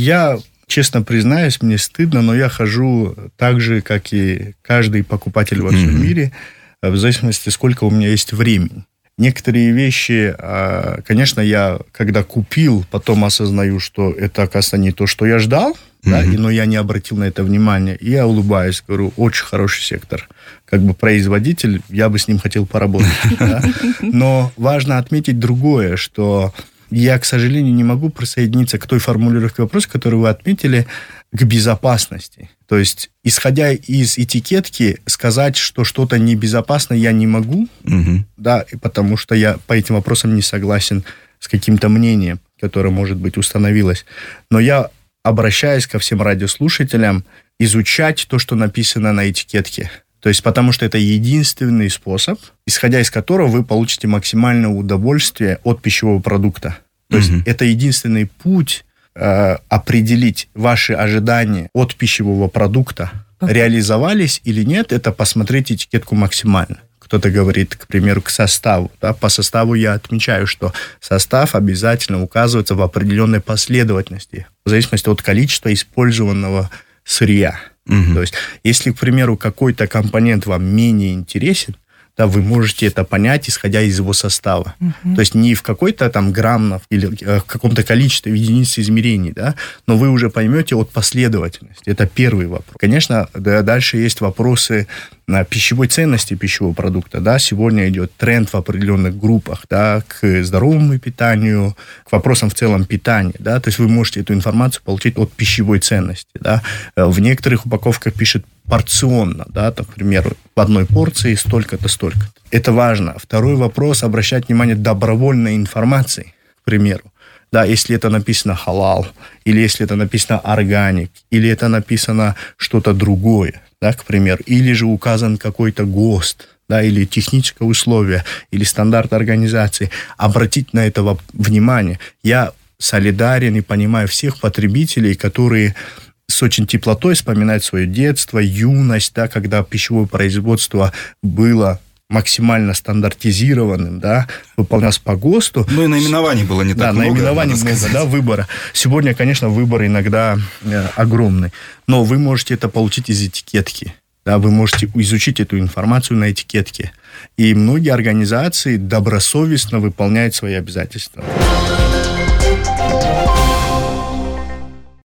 Я, честно признаюсь, мне стыдно, но я хожу так же, как и каждый покупатель во всем мире, в зависимости, сколько у меня есть времени. Некоторые вещи, конечно, я, когда купил, потом осознаю, что это, оказывается, не то, что я ждал, да, но я не обратил на это внимания. И я улыбаюсь, говорю, очень хороший сектор. Как бы производитель, я бы с ним хотел поработать. Да? Но важно отметить другое, что я, к сожалению, не могу присоединиться к той формулировке вопроса, которую вы отметили, к безопасности. То есть, исходя из этикетки, сказать, что что-то небезопасно, я не могу, да, потому что я по этим вопросам не согласен с каким-то мнением, которое, может быть, установилось. Но я обращаюсь ко всем радиослушателям изучать то, что написано на этикетке. То есть, потому что это единственный способ, исходя из которого вы получите максимальное удовольствие от пищевого продукта. То есть, это единственный путь определить ваши ожидания от пищевого продукта. Реализовались или нет, это посмотреть этикетку максимально. Кто-то говорит, к примеру, к составу. Да? По составу я отмечаю, что состав обязательно указывается в определенной последовательности, в зависимости от количества использованного сырья. То есть, если, к примеру, какой-то компонент вам менее интересен, да, вы можете это понять, исходя из его состава. То есть, не в какой-то там граммов или в каком-то количестве единиц измерений, да, но вы уже поймете от последовательности. Это первый вопрос. Конечно, да, дальше есть вопросы пищевой ценности пищевого продукта. Да. Сегодня идет тренд в определенных группах, да, к здоровому питанию, к вопросам в целом питания. Да. То есть, вы можете эту информацию получить от пищевой ценности. Да. В некоторых упаковках пишет порционно, да, там, к примеру, в одной порции столько-то, столько-то. Это важно. Второй вопрос, обращать внимание добровольной информации, к примеру. Да, если это написано халал, или если это написано органик, или это написано что-то другое, да, к примеру, или же указан какой-то ГОСТ, да, или техническое условие, или стандарт организации, обратить на это внимание. Я солидарен и понимаю всех потребителей, которые с очень теплотой вспоминают свое детство, юность, да, когда пищевое производство было максимально стандартизированным, да, выполнялось по ГОСТу. Ну и наименований было не так много. Да, наименований много, да, выбора. Сегодня, конечно, выбор иногда огромный, но вы можете это получить из этикетки. Да, вы можете изучить эту информацию на этикетке. И многие организации добросовестно выполняют свои обязательства.